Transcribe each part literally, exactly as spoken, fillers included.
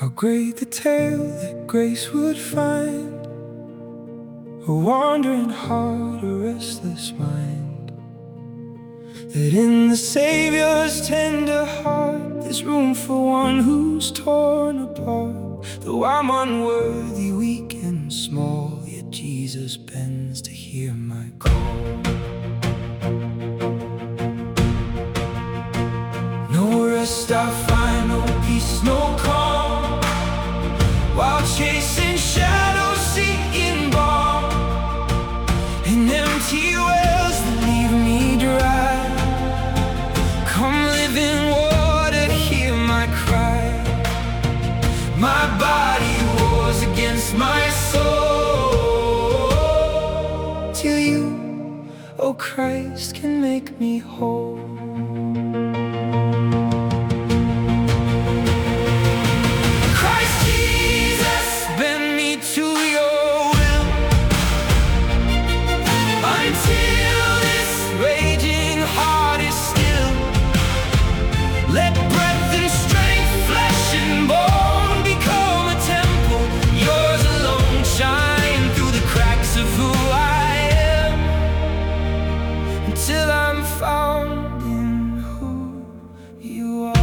great the tale that grace would find, a wandering heart, a restless mind, that in the Savior's tender heart there's room for one who's torn apart. Though I'm unworthy, weak and small, yet Jesus bends to hear my call. No rest I find, no peace, no calm, while chasing shadows, seeking balm in empty wells that leave me dry. Come living water, hear my cry. My body wars against my soul, till you, oh Christ, can make me whole. Let breath and strength, flesh and bone, become a temple. Yours alone shine through the cracks of who I am, until I'm found in who you are.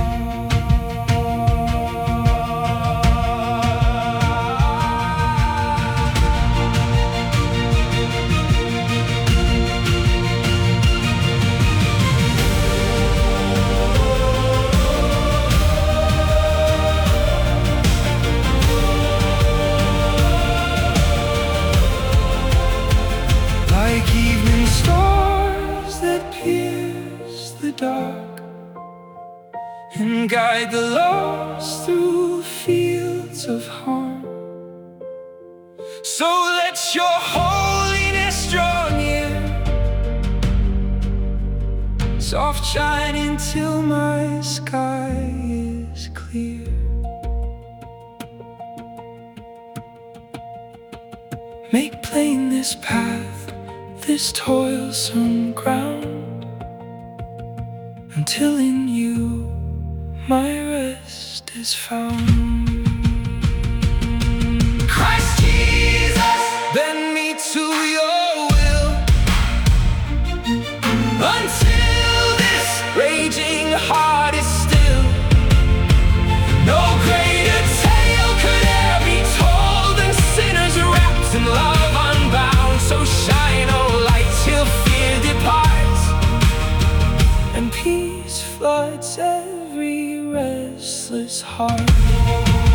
Like evening stars that pierce the dark and guide the lost through fields of harm, so let your holiness draw near, soft shining till my sky is clear. Make plain this path, this toilsome ground, until in you my rest is found. Christ Jesus, bend me to your will, until this raging heart is still. No greater tale could ever be told than sinners wrapped in love unbound. So shine, oh light, till fear departs and peace floods every restless heart.